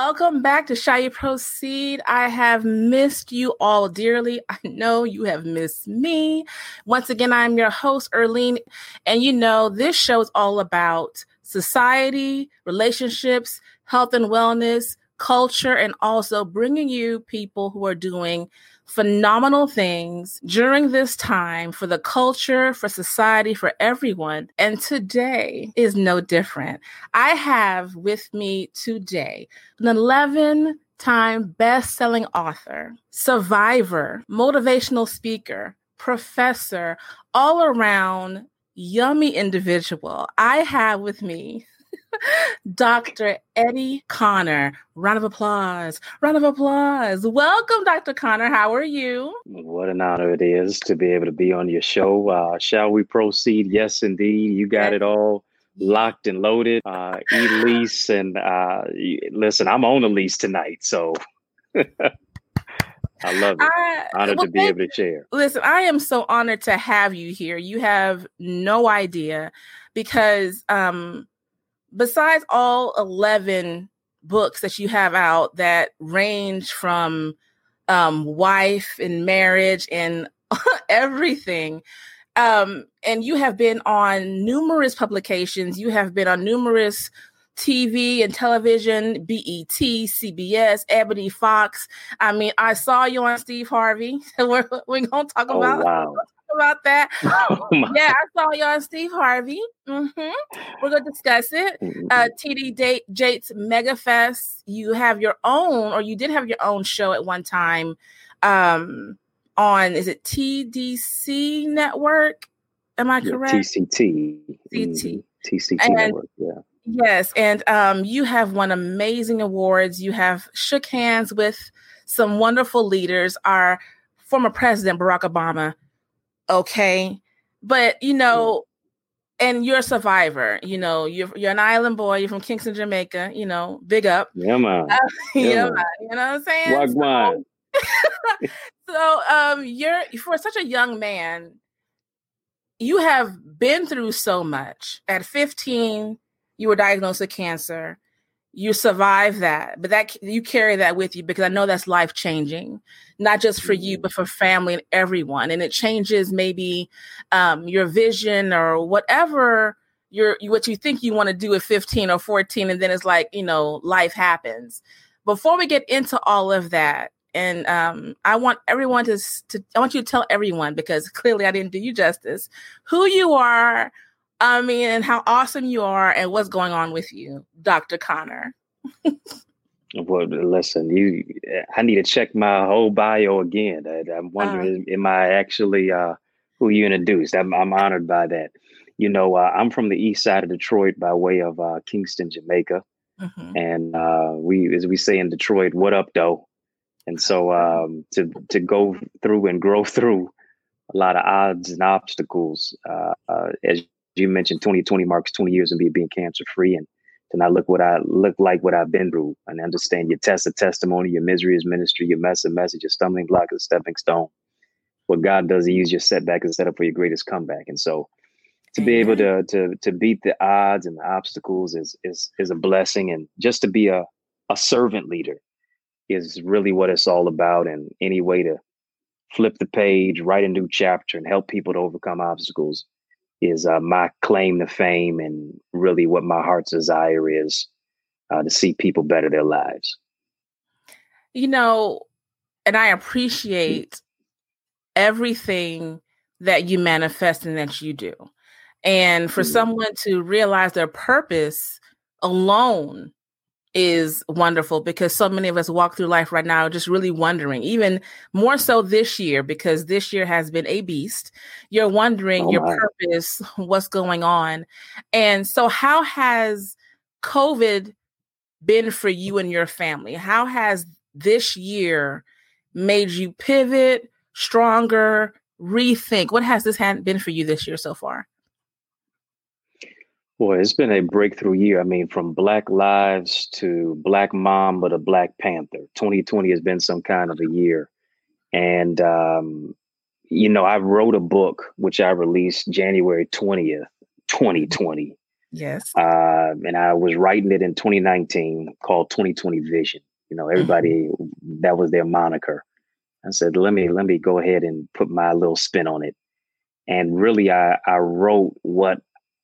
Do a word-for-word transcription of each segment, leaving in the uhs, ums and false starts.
Welcome back to Shall You Proceed. I have missed you all dearly. I know you have missed me. Once again, I'm your host, Erlene. And you know, this show is all about society, relationships, health and wellness, culture, and also bringing you people who are doing phenomenal things during this time for the culture, for society, for everyone. And today is no different. I have with me today an eleven-time best-selling author, survivor, motivational speaker, professor, all-around yummy individual. I have with me Doctor Eddie Connor. Round of applause. Round of applause. Welcome, Doctor Connor. How are you? What an honor it is to be able to be on your show. Uh, shall we proceed? Yes, indeed. You got it all locked and loaded. Uh, E-lease and uh, listen, I'm on a lease tonight, so I love it. I, honored well, to be able to share. Listen, I am so honored to have you here. You have no idea because um, besides all eleven books that you have out that range from um, wife and marriage and everything, um, and you have been on numerous publications. You have been on numerous T V and television, B E T, C B S, Ebony, Fox. I mean, I saw you on Steve Harvey. we're we're going to talk oh, about wow. about that. Oh, yeah, I saw you on Steve Harvey. Mm-hmm. We're going to discuss it. Uh, T D Jakes MegaFest. You have your own, or you did have your own show at one time um, on, is it T D C Network? Am I correct? Yeah, T C T. T T. T C T and, Network, yeah. Yes, and um, you have won amazing awards. You have shook hands with some wonderful leaders. Our former president, Barack Obama. Okay. But, you know, and you're a survivor, you know, you're you're an island boy, you're from Kingston, Jamaica, you know, big up. Yeah, man. Uh, yeah, yeah, man. man. You know what I'm saying? Wagwan. So, so um, you're, for such a young man, you have been through so much. At fifteen, you were diagnosed with cancer. You survived that, but that you carry that with you because I know that's life changing, not just for you, but for family and everyone. And it changes maybe um, your vision or whatever you're, what you think you want to do at fifteen or fourteen. And then it's like, you know, life happens. Before we get into all of that, and um, I want everyone to, to, I want you to tell everyone, because clearly I didn't do you justice, who you are, I mean, and how awesome you are and what's going on with you, Doctor Connor. Well, listen, you, I need to check my whole bio again. I, I'm wondering, uh, am I actually uh, who you introduced? I'm, I'm honored by that. You know, uh, I'm from the east side of Detroit by way of uh, Kingston, Jamaica. Mm-hmm. And uh, we, as we say in Detroit, what up, though? And so um, to to go through and grow through a lot of odds and obstacles, uh, uh, as you mentioned, twenty twenty marks twenty years of me being cancer free, and to not look what I look like, what I've been through, and understand your test of testimony, your misery is ministry, your mess of message, your stumbling block is a stepping stone. What God does, He uses your setback as a setup for your greatest comeback. And so, to be able to to to beat the odds and the obstacles is is is a blessing, and just to be a a servant leader is really what it's all about. And any way to flip the page, write a new chapter, and help people to overcome obstacles is uh, my claim to fame, and really what my heart's desire is, uh, to see people better their lives. You know, and I appreciate everything that you manifest and that you do. And for mm-hmm. someone to realize their purpose alone is wonderful, because so many of us walk through life right now just really wondering, even more so this year, because this year has been a beast. You're wondering oh, your my. purpose, what's going on. And so how has COVID been for you and your family? How has this year made you pivot, stronger, rethink? What has this been for you this year so far? Boy, it's been a breakthrough year. I mean, from Black Lives to Black Mamba to Black Panther, twenty twenty has been some kind of a year. And, um, you know, I wrote a book, which I released January twentieth, twenty twenty. Yes. Uh, and I was writing it in twenty nineteen called twenty twenty Vision. You know, everybody, mm-hmm. that was their moniker. I said, let me, let me go ahead and put my little spin on it. And really, I, I wrote what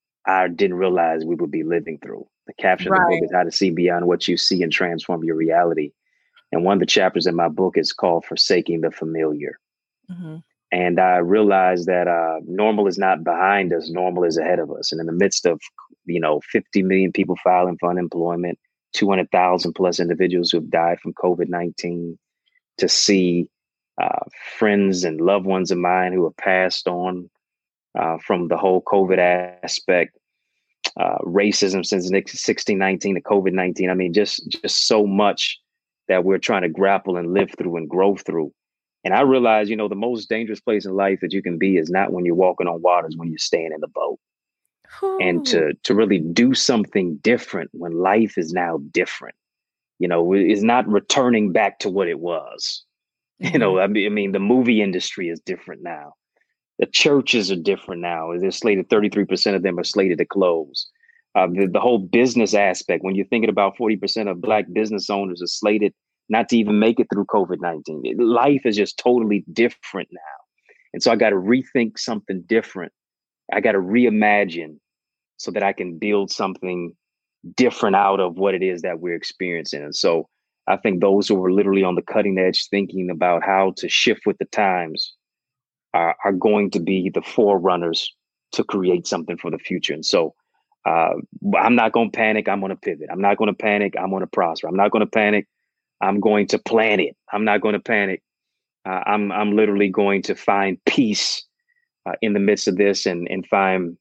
I didn't realize we would be living through. The caption right. of the book is How to See Beyond What You See and Transform Your Reality. And one of the chapters in my book is called Forsaking the Familiar. Mm-hmm. And I realized that uh, normal is not behind us, normal is ahead of us. And in the midst of, you know, fifty million people filing for unemployment, two hundred thousand plus individuals who have died from COVID nineteen, to see uh, friends and loved ones of mine who have passed on uh, from the whole COVID aspect, uh, racism since sixteen nineteen to COVID nineteen. I mean, just just so much that we're trying to grapple and live through and grow through. And I realized, you know, the most dangerous place in life that you can be is not when you're walking on water, is when you're staying in the boat. Ooh. And to to really do something different when life is now different, you know, is not returning back to what it was. Mm-hmm. You know, I mean, I mean, the movie industry is different now. The churches are different now. They're slated, thirty-three percent of them are slated to close. Uh, the, the whole business aspect, when you're thinking about forty percent of Black business owners are slated not to even make it through COVID nineteen. Life is just totally different now. And so I got to rethink something different. I got to reimagine so that I can build something different out of what it is that we're experiencing. And so I think those who are literally on the cutting edge thinking about how to shift with the times are, are going to be the forerunners to create something for the future. And so uh, I'm not going to panic. I'm going to pivot. I'm not going to panic. I'm going to prosper. I'm not going to panic. I'm going to plan it. I'm not going to panic. Uh, I'm I'm literally going to find peace uh, in the midst of this and, and find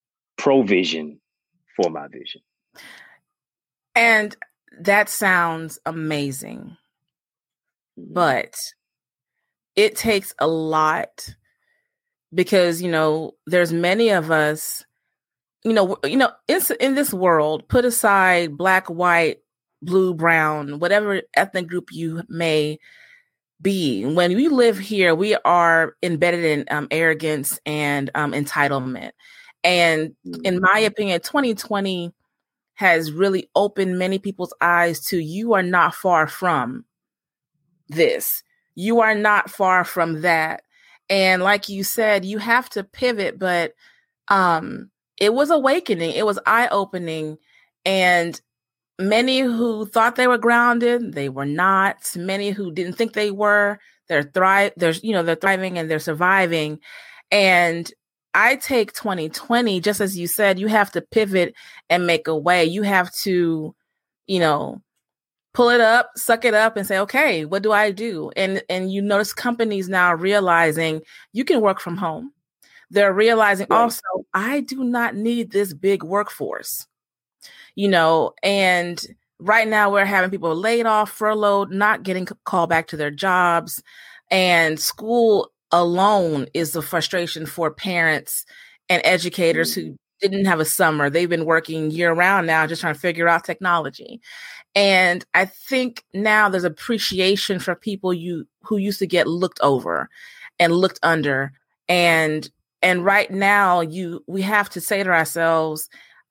provision for my vision. And that sounds amazing. But it takes a lot because, you know, there's many of us, you know, you know, in, in this world, put aside Black, white, blue, brown, whatever ethnic group you may be. When we live here, we are embedded in um, arrogance and um, entitlement. And in my opinion, twenty twenty has really opened many people's eyes to you are not far from this. You are not far from that. And like you said, you have to pivot, but um, it was awakening. It was eye-opening. And many who thought they were grounded, they were not. Many who didn't think they were, they're thrive. They're, you know, they're thriving and they're surviving. And I take twenty twenty, just as you said, you have to pivot and make a way. You have to, you know, pull it up, suck it up and say, okay, what do I do? And, and you notice companies now realizing you can work from home. They're realizing right. also, I do not need this big workforce. You know, and right now we're having people laid off, furloughed, not getting called back to their jobs. And school alone is the frustration for parents and educators mm-hmm. who didn't have a summer. They've been working year round now, just trying to figure out technology. And I think now there's appreciation for people you who used to get looked over and looked under. And and right now you we have to say to ourselves,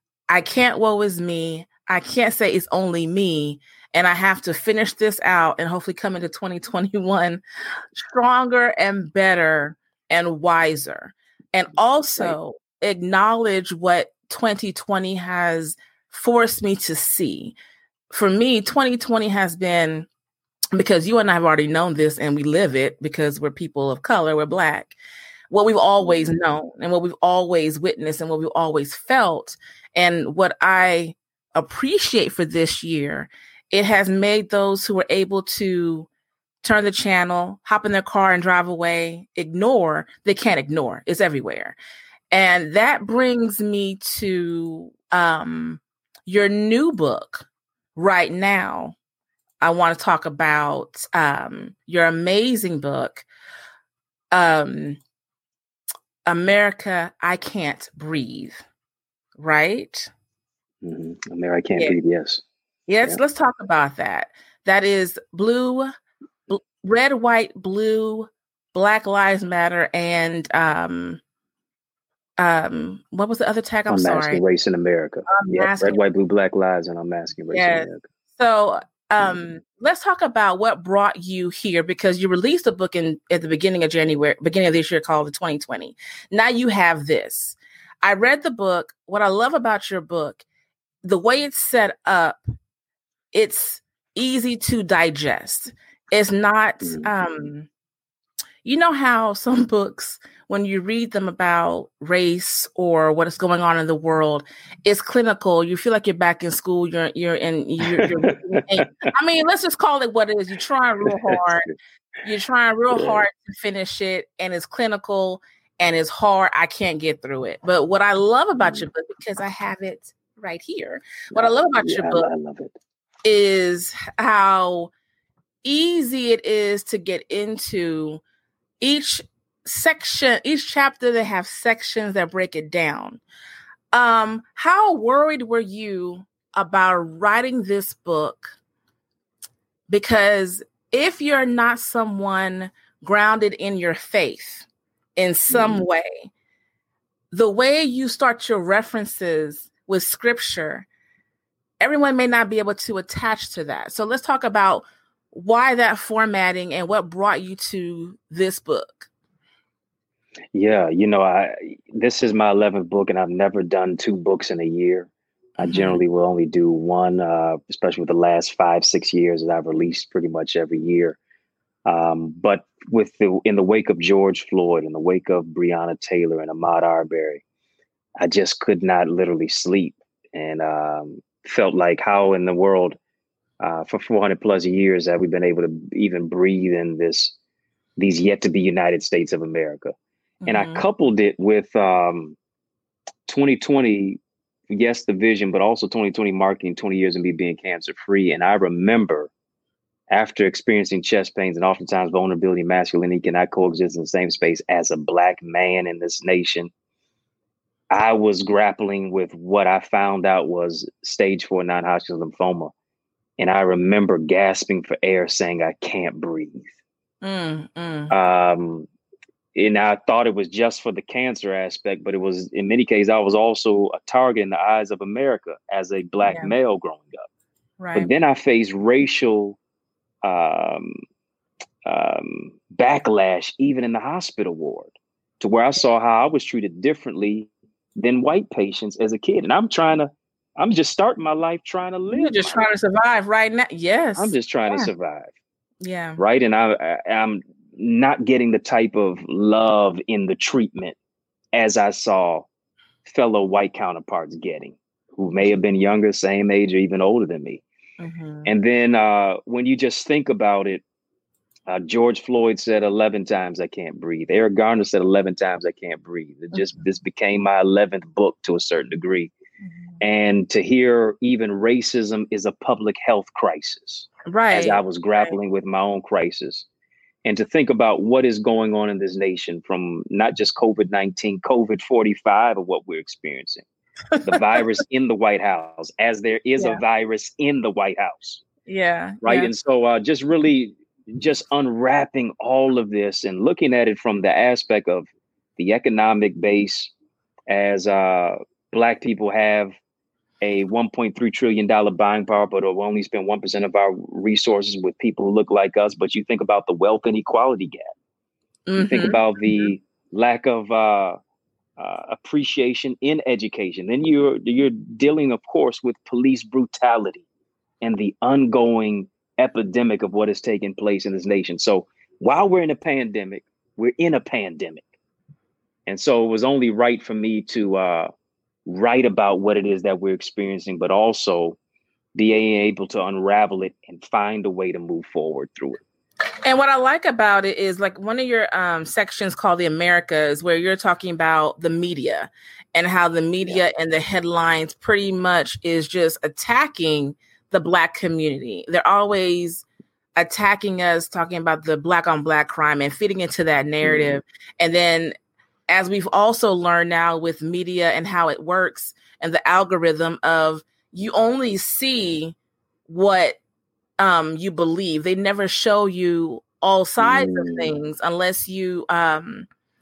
I can't woe is me. I can't say it's only me. And I have to finish this out and hopefully come into twenty twenty-one stronger and better and wiser. And also right. acknowledge what twenty twenty has forced me to see. For me, twenty twenty has been, because you and I have already known this and we live it because we're people of color, we're Black, what we've always known and what we've always witnessed and what we've always felt. And what I appreciate for this year, it has made those who are able to turn the channel, hop in their car and drive away, ignore, they can't ignore. It's everywhere. And that brings me to um, your new book right now. I want to talk about um, your amazing book, um, America, I Can't Breathe. Right? Mm-hmm. America, I Can't yeah. Breathe, yes. Yes, yeah. Let's talk about that. That is blue, bl- red, white, blue, Black Lives Matter, and um, um, what was the other tag? I'm Unmasking sorry. Race in America. Yeah, Red, White, Blue, Black Lives and Unmasking Race yes. in America. So um, mm-hmm. let's talk about what brought you here, because you released a book in at the beginning of January, beginning of this year called the twenty twenty. Now you have this. I read the book. What I love about your book, the way it's set up, it's easy to digest. It's not, um, you know how some books, when you read them about race or what is going on in the world, it's clinical. You feel like you're back in school. You're, you're in, you're, you're I mean, let's just call it what it is. You're trying real hard. You're trying real yeah. hard to finish it, and it's clinical and it's hard. I can't get through it. But what I love about your book, because I have it right here, what I love about yeah, your book I love it. is how easy it is to get into. Each section, each chapter, they have sections that break it down. Um, how worried were you about writing this book? Because if you're not someone grounded in your faith in some mm. way, the way you start your references with scripture, everyone may not be able to attach to that. So let's talk about why that formatting and what brought you to this book. Yeah, you know, I this is my eleventh book, and I've never done two books in a year. Mm-hmm. I generally will only do one, uh, especially with the last five, six years that I've released pretty much every year. Um, but with the in the wake of George Floyd, in the wake of Breonna Taylor and Ahmaud Arbery, I just could not literally sleep, and um, felt like how in the world uh, for four hundred plus years have we been able to even breathe in this these yet to be United States of America. And mm-hmm. I coupled it with um, twenty twenty, yes, the vision, but also twenty twenty marketing, twenty years of me being cancer free. And I remember after experiencing chest pains and oftentimes vulnerability, masculinity cannot coexist in the same space as a Black man in this nation, I was grappling with what I found out was stage four non-Hodgkin's lymphoma. And I remember gasping for air, saying, I can't breathe. Mm, mm. Um, And I thought it was just for the cancer aspect, but it was, in many cases, I was also a target in the eyes of America as a Black yeah. male growing up. Right. But then I faced racial um, um, backlash, even in the hospital ward, to where I saw how I was treated differently than white patients as a kid. And I'm trying to, I'm just starting my life trying to live. You're just trying life. to survive right now. Yes. I'm just trying yeah. to survive. Yeah. Right. And I, I, I'm not getting the type of love in the treatment as I saw fellow white counterparts getting, who may have been younger, same age, or even older than me. Mm-hmm. And then uh, when you just think about it, uh, George Floyd said eleven times, I can't breathe. Eric Garner said eleven times, I can't breathe. It just, mm-hmm. this became my eleventh book to a certain degree. Mm-hmm. And to hear even racism is a public health crisis, right? As I was grappling right. with my own crisis. And to think about what is going on in this nation, from not just COVID nineteen, COVID forty-five of what we're experiencing, the virus in the White House, as there is yeah. a virus in the White House. Yeah. Right. Yeah. And so uh, just really just unwrapping all of this and looking at it from the aspect of the economic base, as uh, Black people have a one point three trillion dollars buying power, but we'll only spend one percent of our resources with people who look like us. But you think about the wealth inequality gap. Mm-hmm. You think about the lack of uh, uh, appreciation in education. Then you're, you're dealing, of course, with police brutality and the ongoing epidemic of what is taking place in this nation. So while we're in a pandemic, we're in a pandemic. And so it was only right for me to uh, write about what it is that we're experiencing, but also be able to unravel it and find a way to move forward through it. And what I like about it is, like, one of your um, sections called the Americas, where you're talking about the media and how the media yeah. and the headlines pretty much is just attacking the Black community. They're always attacking us, talking about the Black on Black crime and fitting into that narrative. Mm-hmm. And then, as we've also learned now with media and how it works and the algorithm of, you only see what um, you believe. They never show you all sides mm. of things unless you um,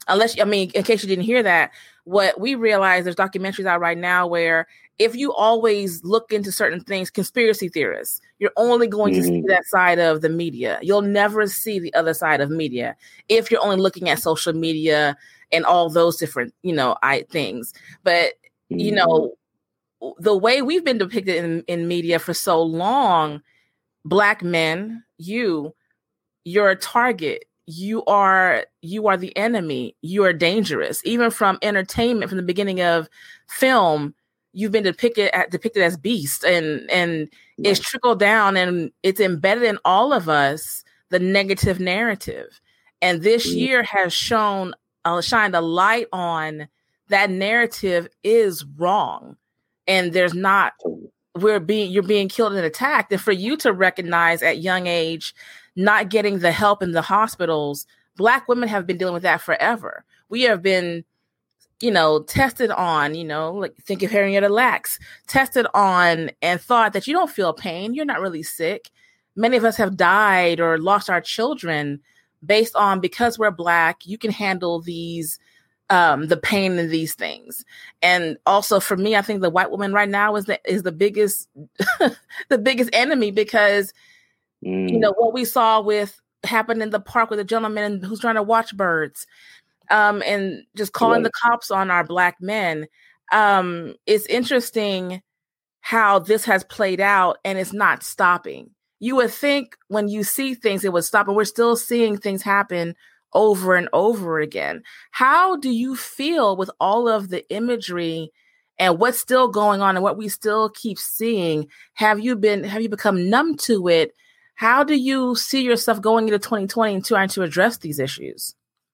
unless, I mean, in case you didn't hear that, what we realize, there's documentaries out right now where if you always look into certain things, conspiracy theorists, you're only going mm-hmm. to see that side of the media. You'll never see the other side of media if you're only looking at social media and all those different, you know, I things. But, mm-hmm. you know, the way we've been depicted in, in media for so long, Black men, you, you're a target. You are you are the enemy. You are dangerous. Even from entertainment, from the beginning of film, you've been depicted at, depicted as beast, and and right. it's trickled down, and it's embedded in all of us, the negative narrative. And this mm-hmm. year has shown uh, shined a light on that narrative is wrong, and there's not we're being you're being killed and attacked. And for you to recognize at young age, not getting the help in the hospitals, Black women have been dealing with that forever. We have been, you know, tested on, you know, like think of Henrietta Lacks, tested on and thought that you don't feel pain. You're not really sick. Many of us have died or lost our children based on, because we're Black, you can handle these, um, the pain in these things. And also for me, I think the white woman right now is the, is the biggest, the biggest enemy, because Mm. you know, what we saw with happened in the park with a gentleman who's trying to watch birds, um, and just calling right. the cops on our Black men. Um, it's interesting how this has played out, and it's not stopping. You would think when you see things, it would stop, and we're still seeing things happen over and over again. How do you feel with all of the imagery and what's still going on and what we still keep seeing? Have you been, have you become numb to it? How do you see yourself going into twenty twenty and trying to address these issues?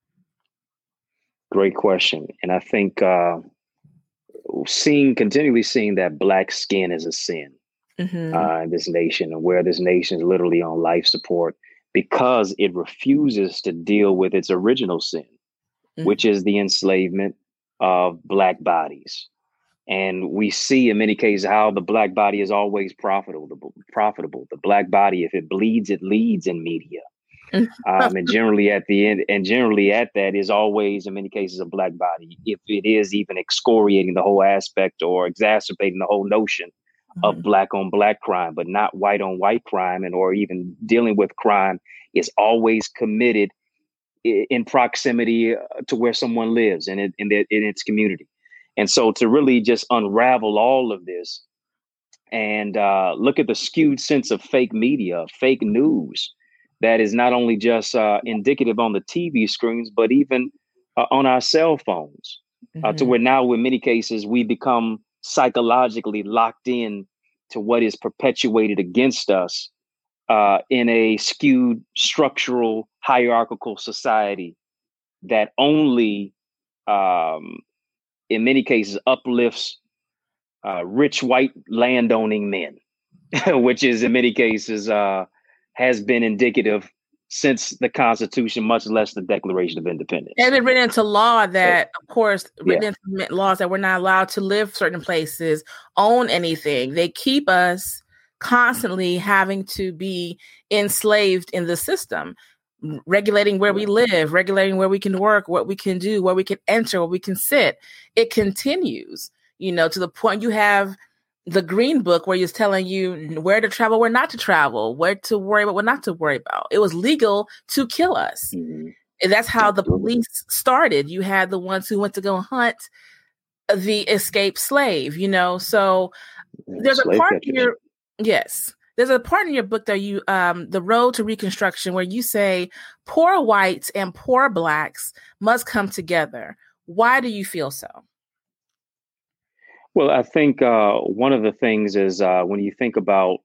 Great question. And I think uh, seeing, continually seeing that Black skin is a sin mm-hmm. uh, in this nation, and where this nation is literally on life support because it refuses to deal with its original sin, mm-hmm. which is the enslavement of Black bodies. And we see in many cases how the Black body is always profitable. The, profitable. The Black body, if it bleeds, it leads in media. um, and generally at the end, and generally at that is always, in many cases, a Black body. If it is even excoriating the whole aspect or exacerbating the whole notion mm-hmm. of Black on Black crime, but not white on white crime, and or even dealing with crime is always committed in, in proximity to where someone lives and in, in, in, in its community. And so to really just unravel all of this and uh, look at the skewed sense of fake media, fake news, that is not only just uh, indicative on the T V screens, but even uh, on our cell phones, mm-hmm. uh, to where now in many cases we become psychologically locked in to what is perpetuated against us uh, in a skewed structural hierarchical society that only um, in many cases uplifts uh, rich white landowning men, which is in many cases uh, has been indicative since the Constitution, much less the Declaration of Independence. And it's written into law that, so, of course, written yeah. into laws that we're not allowed to live certain places, own anything. They keep us constantly having to be enslaved in the system, regulating where we live, regulating where we can work, what we can do, where we can enter, where we can sit. It continues, you know, to the point you have the Green Book where it's telling you where to travel, where not to travel, where to worry about, what not to worry about. It was legal to kill us. Mm-hmm. And that's how the police started. You had the ones who went to go hunt the escaped slave, you know. So there's slave a part in your, yes. There's a part in your book that you, um, The Road to Reconstruction, where you say poor whites and poor Blacks must come together. Why do you feel so? Well, I think uh, one of the things is uh, when you think about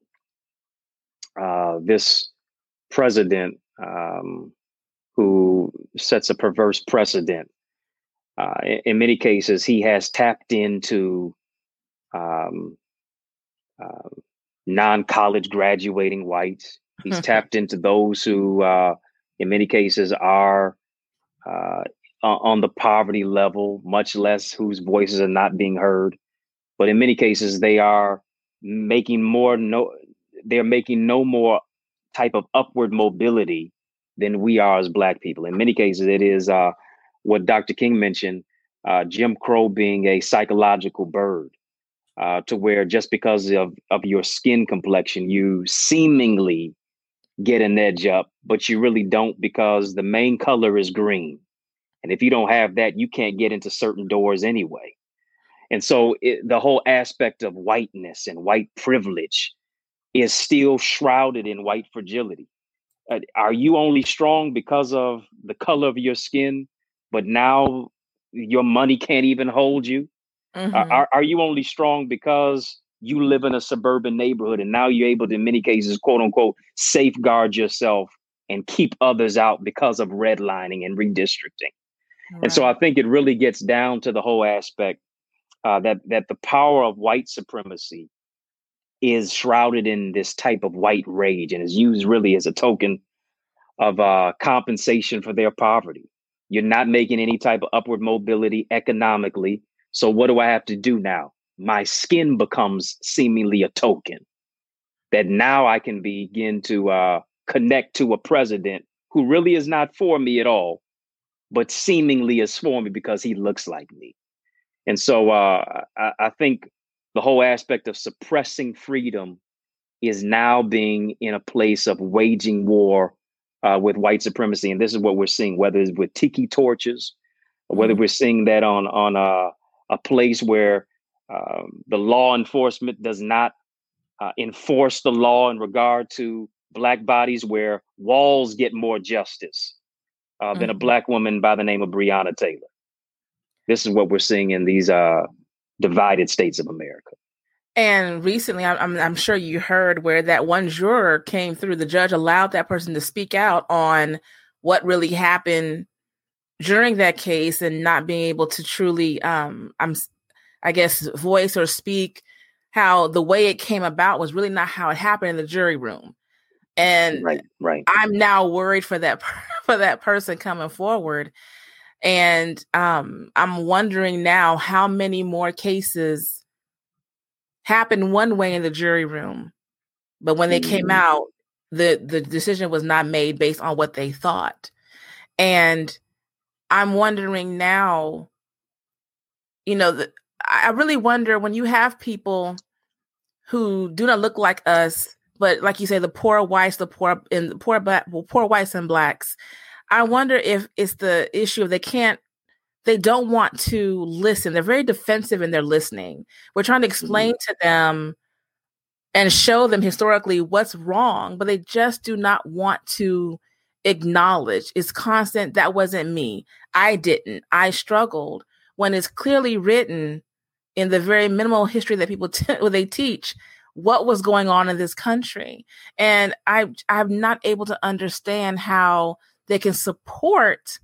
uh, this president um, who sets a perverse precedent, uh, in, in many cases, he has tapped into um, uh, non-college graduating whites. He's tapped into those who, uh, in many cases, are uh, on the poverty level, much less whose voices are not being heard. But in many cases, they are making more no, they're making no more type of upward mobility than we are as Black people. In many cases, it is uh, what Doctor King mentioned, uh, Jim Crow being a psychological bird, uh, to where just because of, of your skin complexion, you seemingly get an edge up, but you really don't, because the main color is green. And if you don't have that, you can't get into certain doors anyway. And so it, the whole aspect of whiteness and white privilege is still shrouded in white fragility. Uh, are you only strong because of the color of your skin, but now your money can't even hold you? Mm-hmm. Uh, are, are you only strong because you live in a suburban neighborhood and now you're able to, in many cases, quote unquote, safeguard yourself and keep others out because of redlining and redistricting? Right. And so I think it really gets down to the whole aspect uh, that that the power of white supremacy is shrouded in this type of white rage and is used really as a token of uh, compensation for their poverty. You're not making any type of upward mobility economically. So what do I have to do now? My skin becomes seemingly a token that now I can begin to uh, connect to a president who really is not for me at all, but seemingly is for me because he looks like me. And so uh, I, I think the whole aspect of suppressing freedom is now being in a place of waging war uh, with white supremacy. And this is what we're seeing, whether it's with tiki torches, or whether mm-hmm. we're seeing that on, on a, a place where um, the law enforcement does not uh, enforce the law in regard to Black bodies, where walls get more justice uh, mm-hmm. than a Black woman by the name of Breonna Taylor. This is what we're seeing in these uh, divided states of America. And recently, I'm, I'm sure you heard where that one juror came through. The judge allowed that person to speak out on what really happened during that case and not being able to truly, um, I'm, I guess, voice or speak how the way it came about was really not how it happened in the jury room. And right, right. I'm now worried for that for that person coming forward. And um, I'm wondering now how many more cases happened one way in the jury room, but when they mm-hmm. came out, the, the decision was not made based on what they thought. And I'm wondering now, you know, the, I really wonder when you have people who do not look like us, but like you say, the poor whites, the poor and the poor black, well, poor whites and blacks. I wonder if it's the issue of they can't, they don't want to listen. They're very defensive in their listening. We're trying to explain mm-hmm. to them and show them historically what's wrong, but they just do not want to acknowledge. It's constant. That wasn't me. I didn't. I struggled. When it's clearly written in the very minimal history that people t- they teach what was going on in this country. And I, I'm not able to understand how they can support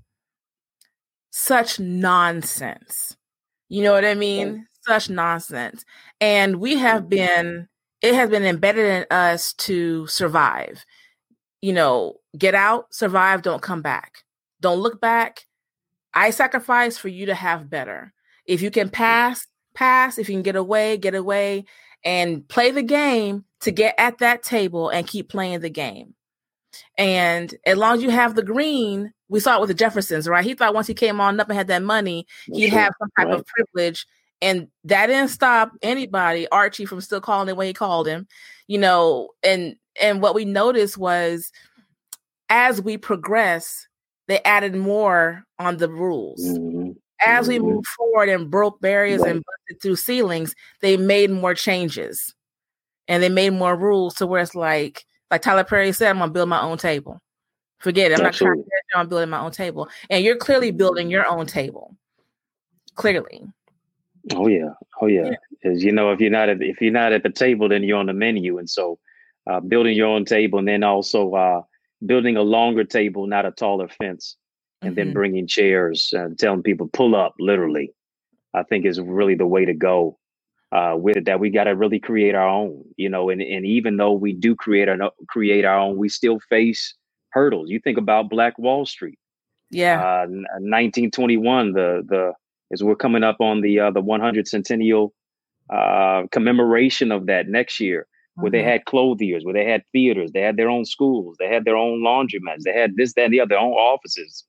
such nonsense. You know what I mean? Such nonsense. And we have been, it has been embedded in us to survive. You know, get out, survive, don't come back. Don't look back. I sacrifice for you to have better. If you can pass, pass. If you can get away, get away. And play the game to get at that table and keep playing the game. And as long as you have the green, we saw it with the Jeffersons, right? He thought once he came on up and had that money, he'd sure. have some type right. of privilege. And that didn't stop anybody, Archie, from still calling it when he called him, you know, and, and what we noticed was as we progress, they added more on the rules. Mm-hmm. As we moved forward and broke barriers right. and busted through ceilings, they made more changes and they made more rules to where it's like, like Tyler Perry said, I'm going to build my own table. Forget it. I'm Absolutely. not trying to, I'm building my own table. And you're clearly building your own table. Clearly. Oh yeah. Oh yeah. Because, yeah. you know, if you're not at, if you're not at the table, then you're on the menu. And so uh, building your own table and then also uh, building a longer table, not a taller fence. And mm-hmm. then bringing chairs and telling people pull up, literally, I think is really the way to go uh, with it. That we got to really create our own, you know, and, and even though we do create our create our own, we still face hurdles. You think about Black Wall Street. Yeah. Uh, nineteen twenty-one, the the as we're coming up on the uh, the one hundredth centennial uh, commemoration of that next year, where mm-hmm. they had clothiers, where they had theaters, they had their own schools, they had their own laundromats, they had this, that, and the other, their own offices.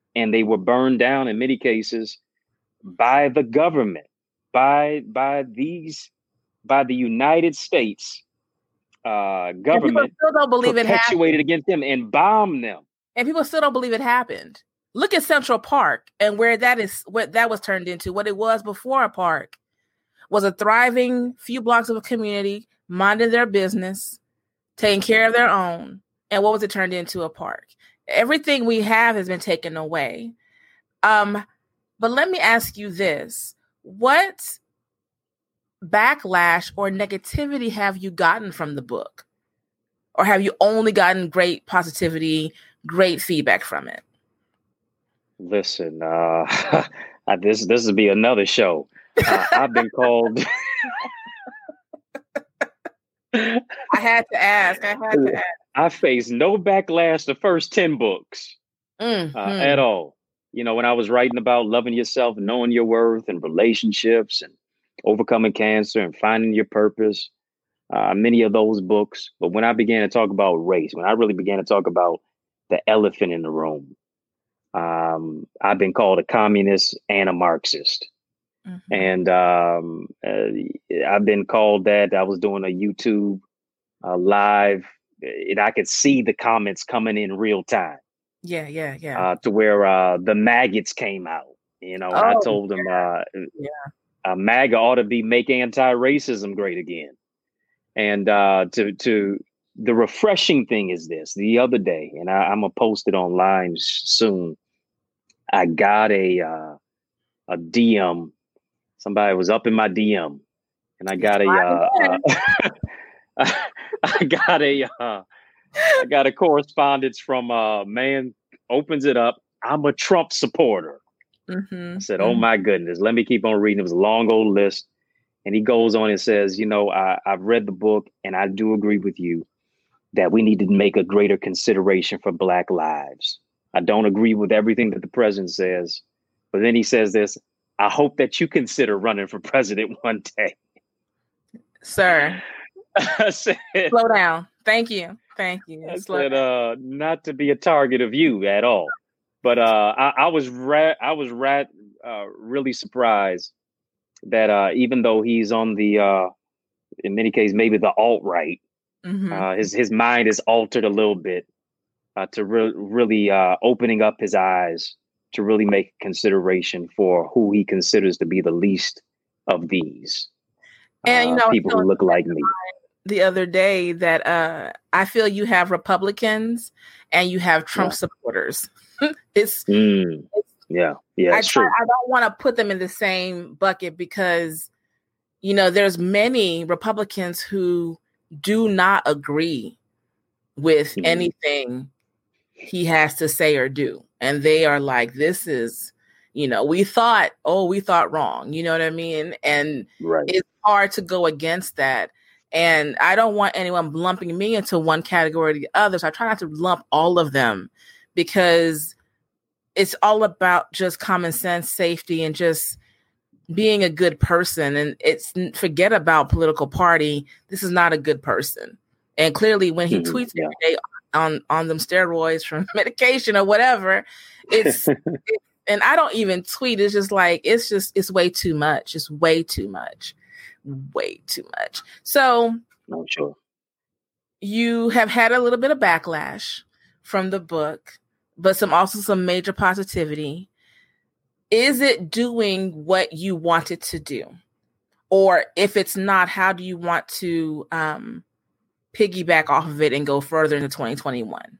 and they were burned down in many cases by the government, by by these, by the United States uh, government, still don't believe perpetuated it against them and bombed them. And people still don't believe it happened. Look at Central Park and where that is, what that was turned into. What it was before a park was a thriving few blocks of a community, minding their business, taking care of their own. And what was it turned into? A park. Everything we have has been taken away. Um, but let me ask you this. What backlash or negativity have you gotten from the book? Or have you only gotten great positivity, great feedback from it? Listen, uh, this this will be another show. Uh, I've been called. I had to ask. I had to ask. I faced no backlash the first ten books mm-hmm. uh, at all. You know, when I was writing about loving yourself, knowing your worth, and relationships, and overcoming cancer, and finding your purpose, uh, many of those books. But when I began to talk about race, when I really began to talk about the elephant in the room, um, I've been called a communist and a Marxist. Mm-hmm. And um, uh, I've been called that. I was doing a YouTube uh, live, and I could see the comments coming in real time. Yeah, yeah, yeah. Uh, to where uh, the maggots came out, you know, and oh, I told them, yeah. uh, yeah. uh, MAGA ought to be make anti-racism great again. And uh, to to the refreshing thing is this: the other day, and I, I'm gonna post it online soon. I got a uh, a D M. Somebody was up in my D M, and I got a uh, uh, I got a uh, I got a correspondence from a uh, man. Opens it up. I'm a Trump supporter. Mm-hmm. I said, "Oh my goodness, let me keep on reading." It was a long old list, and he goes on and says, "You know, I, I've read the book, and I do agree with you that we need to make a greater consideration for Black lives. I don't agree with everything that the president says, but then he says this: I hope that you consider running for president one day." Sir, I said, slow down. Thank you. Thank you. I slow said, down. uh, not to be a target of you at all. But uh, I, I was ra- I was ra- uh, really surprised that uh, even though he's on the, uh, in many cases, maybe the alt-right, mm-hmm. uh, his his mind is altered a little bit uh, to re- really uh, opening up his eyes to really make consideration for who he considers to be the least of these and, you know, uh, people who look like me. The other day that uh, I feel you have Republicans and you have Trump yeah. supporters. it's, mm. it's yeah, yeah. I, true. I, I don't want to put them in the same bucket because, you know, there's many Republicans who do not agree with mm. anything he has to say or do. And they are like, this is, you know, we thought, oh, we thought wrong. You know what I mean? And right. it's hard to go against that. And I don't want anyone lumping me into one category or the other. So I try not to lump all of them because it's all about just common sense, safety, and just being a good person. And it's forget about political party. This is not a good person. And clearly when he mm-hmm. tweets yeah. every day on, on them steroids from medication or whatever, it's, it, and I don't even tweet. It's just like, it's just, it's way too much. It's way too much. Way too much. So I'm sure you have had a little bit of backlash from the book, but some also some major positivity. Is it doing what you want it to do? Or if it's not, how do you want to um, piggyback off of it and go further into twenty twenty-one?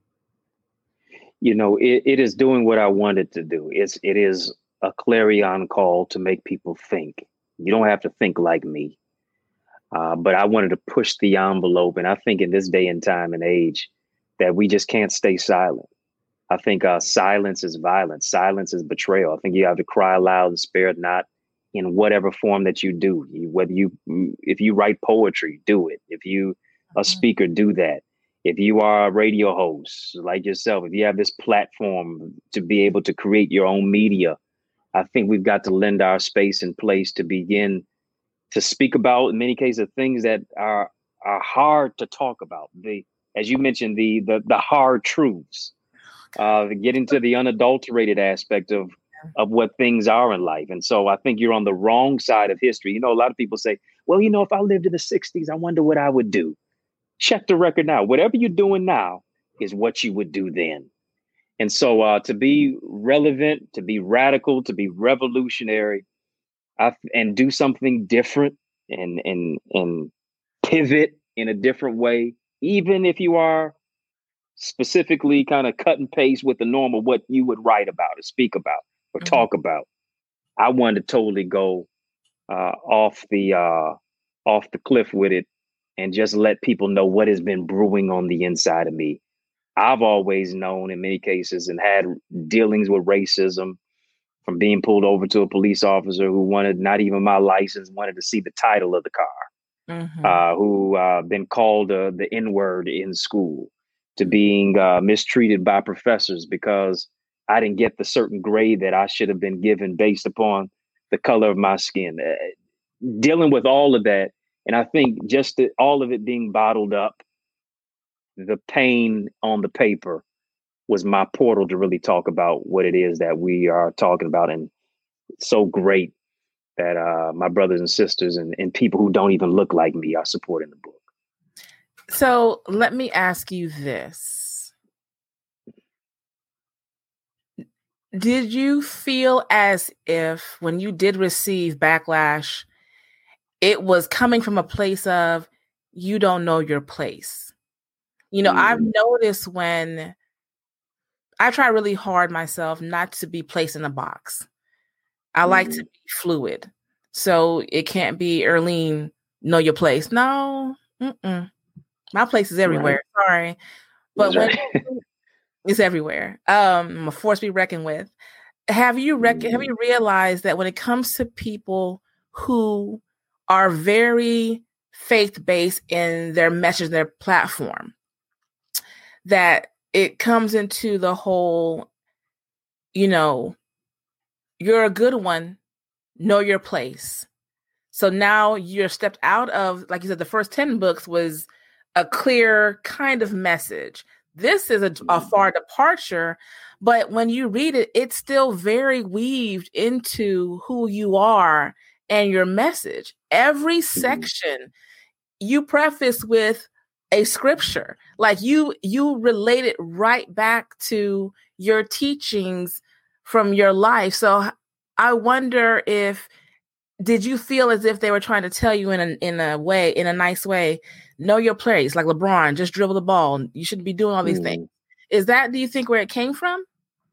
You know, it, it is doing what I wanted to do. It's it is a clarion call to make people think. You don't have to think like me. Uh, but I wanted to push the envelope. And I think in this day and time and age that we just can't stay silent. I think uh, silence is violence. Silence is betrayal. I think you have to cry loud and spare it not in whatever form that you do. You, whether you, if you write poetry, do it. If you a speaker, do that. If you are a radio host like yourself, if you have this platform to be able to create your own media, I think we've got to lend our space and place to begin to speak about, in many cases, things that are are hard to talk about. The, as you mentioned, the the the hard truths. uh, get into the unadulterated aspect of of what things are in life. And so I think you're on the wrong side of history. You know, a lot of people say, well, you know, if I lived in the sixties, I wonder what I would do. Check the record now. Whatever you're doing now is what you would do then. And so uh, to be relevant, to be radical, to be revolutionary, I, and do something different and and and pivot in a different way, even if you are specifically kind of cut and paste with the norm of what you would write about or speak about or mm-hmm. talk about. I wanted to totally go uh, off the uh, off the cliff with it and just let people know what has been brewing on the inside of me. I've always known in many cases and had dealings with racism, from being pulled over to a police officer who wanted not even my license, wanted to see the title of the car, mm-hmm. uh, who uh, been called uh, the N-word in school, to being uh, mistreated by professors because I didn't get the certain grade that I should have been given based upon the color of my skin. Uh, dealing with all of that. And I think just the, all of it being bottled up, the pain on the paper was my portal to really talk about what it is that we are talking about. And it's so great that uh, my brothers and sisters and, and people who don't even look like me are supporting the book. So let me ask you this. Did you feel as if when you did receive backlash, it was coming from a place of you don't know your place? You know, mm-hmm. I've noticed when I try really hard myself not to be placed in a box. I mm-hmm. like to be fluid. So it can't be, Earlene, know your place. No, mm-mm. My place is everywhere. Right. Sorry. But when right. It's everywhere. Um, I'm a force to be reckoned with. Have you rec- mm-hmm. have you realized that when it comes to people who are very faith-based in their message, their platform, that it comes into the whole, you know, you're a good one, know your place. So now you're stepped out of, like you said, the first ten books was a clear kind of message. This is a, a far departure, but when you read it, it's still very weaved into who you are and your message. Every section you preface with a scripture, like you you relate it right back to your teachings from your life. So I wonder if, did you feel as if they were trying to tell you in a in a way, in a nice way, know your place, like LeBron, just dribble the ball. You shouldn't be doing all these mm. things. Is that, do you think, where it came from?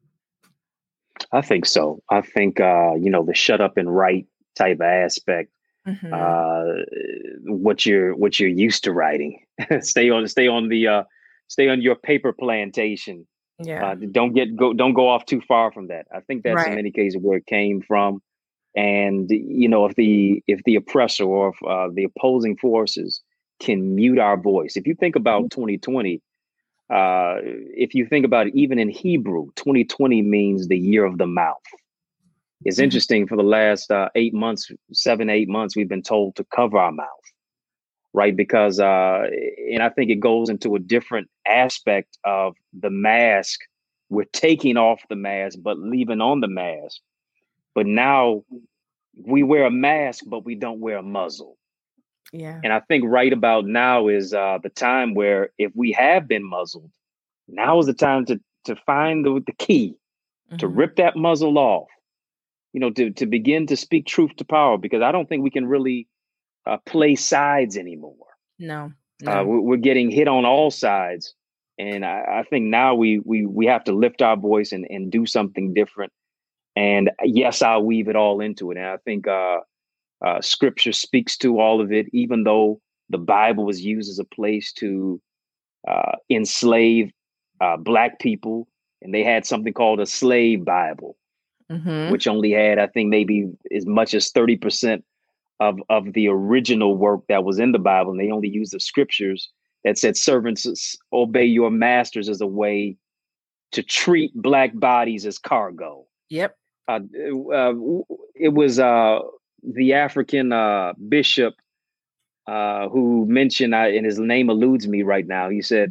I think so. I think, uh, you know, the shut up and write type of aspect, mm-hmm. uh, what you're what you're used to writing. stay on stay on the uh, stay on your paper plantation. Yeah. Uh, don't get go don't go off too far from that. I think that's right. in many cases where it came from. And, you know, if the if the oppressor or if uh, the opposing forces can mute our voice, if you think about mm-hmm. twenty twenty, uh, if you think about it, even in Hebrew, twenty twenty means the year of the mouth. It's mm-hmm. interesting, for the last uh, eight months, seven, eight months, we've been told to cover our mouth. Right. Because uh, and I think it goes into a different aspect of the mask. We're taking off the mask, but leaving on the mask. But now we wear a mask, but we don't wear a muzzle. Yeah. And I think right about now is uh, the time where if we have been muzzled, now is the time to to find the, the key, mm-hmm. to rip that muzzle off, you know, to, to begin to speak truth to power, because I don't think we can really uh, play sides anymore. No, no. Uh, we're, we're getting hit on all sides. And I, I think now we we we have to lift our voice and, and do something different. And yes, I'll weave it all into it. And I think uh, uh, scripture speaks to all of it, even though the Bible was used as a place to uh, enslave uh, Black people. And they had something called a slave Bible, mm-hmm. which only had, I think, maybe as much as thirty percent of, of the original work that was in the Bible. And they only used the scriptures that said servants obey your masters as a way to treat Black bodies as cargo. Yep. Uh, uh, it was uh, the African uh, bishop uh, who mentioned, uh, and his name eludes me right now. He said,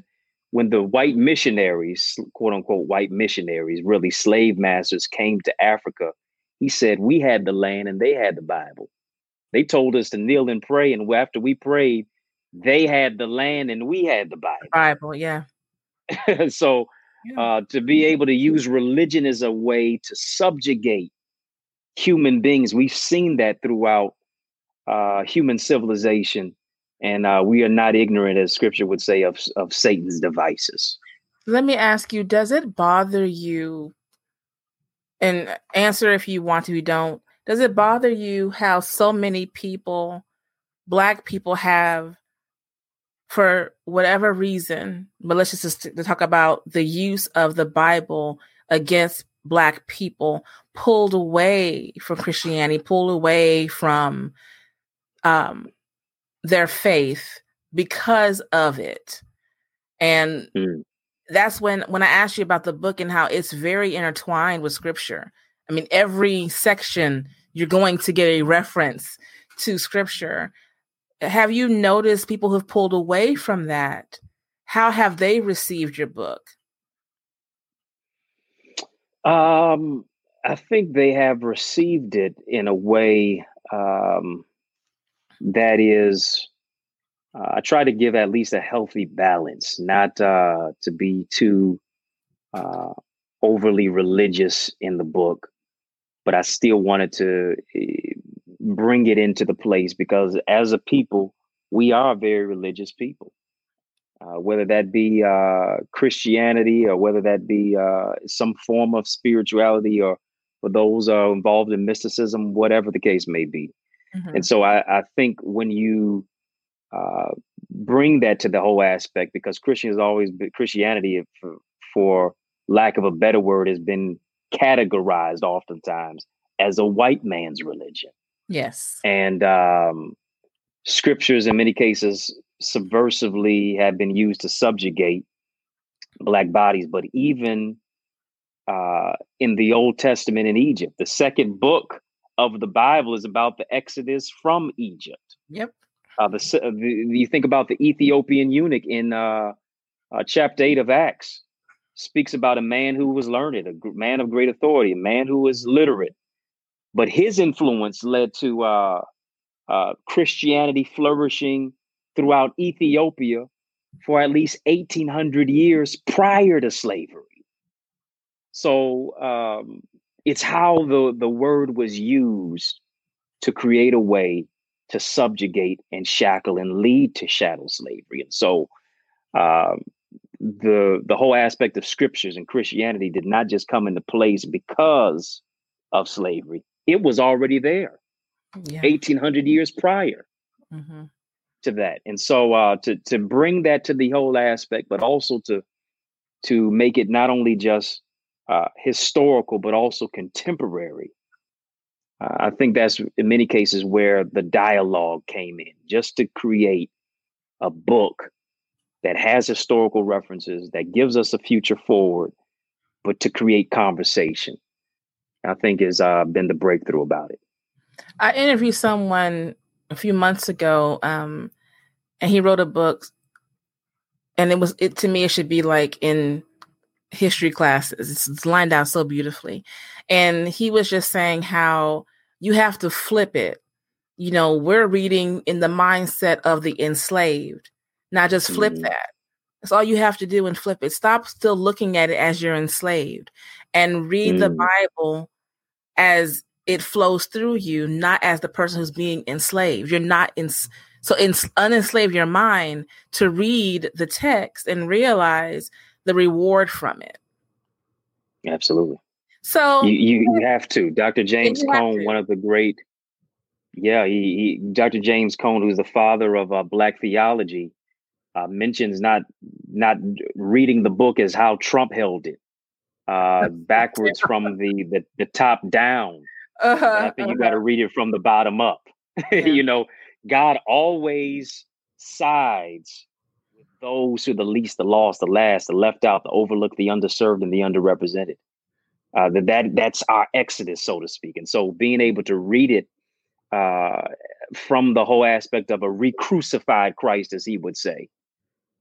when the white missionaries, quote unquote, white missionaries, really slave masters came to Africa, he said, we had the land and they had the Bible. They told us to kneel and pray. And after we prayed, they had the land and we had the Bible. Bible, yeah. So yeah. uh, to be able to use religion as a way to subjugate human beings, we've seen that throughout uh, human civilization. And uh, we are not ignorant, as scripture would say, of, of Satan's devices. Let me ask you, does it bother you, and answer if you want to, you don't, does it bother you how so many people, Black people, have, for whatever reason, malicious to, to talk about the use of the Bible against Black people, pulled away from Christianity, pulled away from um, their faith because of it? And mm. that's when, when I asked you about the book and how it's very intertwined with scripture. I mean, every section you're going to get a reference to scripture. Have you noticed people who've pulled away from that? How have they received your book? Um, I think they have received it in a way um, that is, uh, I try to give at least a healthy balance, not uh, to be too uh, overly religious in the book, but I still wanted to bring it into the place because as a people, we are a very religious people, uh, whether that be uh, Christianity or whether that be uh, some form of spirituality or for those uh, involved in mysticism, whatever the case may be. Mm-hmm. And so I, I think when you uh, bring that to the whole aspect, because Christian has always been, Christianity, for, for lack of a better word, has been categorized oftentimes as a white man's religion. Yes. And um, scriptures in many cases subversively have been used to subjugate Black bodies. But even uh, in the Old Testament in Egypt, the second book of the Bible is about the Exodus from Egypt. Yep. Uh, the, the you think about the Ethiopian eunuch in uh, uh, chapter eight of Acts, speaks about a man who was learned, a man of great authority, a man who was literate. But his influence led to uh, uh, Christianity flourishing throughout Ethiopia for at least eighteen hundred years prior to slavery. So um, it's how the, the word was used to create a way to subjugate and shackle and lead to chattel slavery. And so um, the the whole aspect of scriptures and Christianity did not just come into place because of slavery. It was already there, yeah. eighteen hundred years prior mm-hmm. to that. And so uh, to to bring that to the whole aspect, but also to to make it not only just uh, historical, but also contemporary. Uh, I think that's in many cases where the dialogue came in, just to create a book that has historical references, that gives us a future forward, but to create conversation, I think has uh, been the breakthrough about it. I interviewed someone a few months ago, um, and he wrote a book, and it was it to me. It should be like in history classes. It's, it's lined out so beautifully, and he was just saying how you have to flip it. You know, we're reading in the mindset of the enslaved, not just flip mm-hmm. that. That's all you have to do and flip it. Stop still looking at it as you're enslaved, and read mm. the Bible as it flows through you, not as the person who's being enslaved. You're not in, so in, unenslave your mind to read the text and realize the reward from it. Absolutely. So you you, you have to. Doctor James Cone, one of the great, yeah, he, he Doctor James Cone, who's the father of uh, Black theology, uh, mentions not not reading the book as how Trump held it, uh, backwards from the, the the top down. Uh-huh, I think uh-huh. you got to read it from the bottom up. Yeah. You know, God always sides with those who are the least, the lost, the last, the left out, the overlooked, the underserved, and the underrepresented. Uh, that, that that's our exodus, so to speak. And so being able to read it uh, from the whole aspect of a re-crucified Christ, as he would say,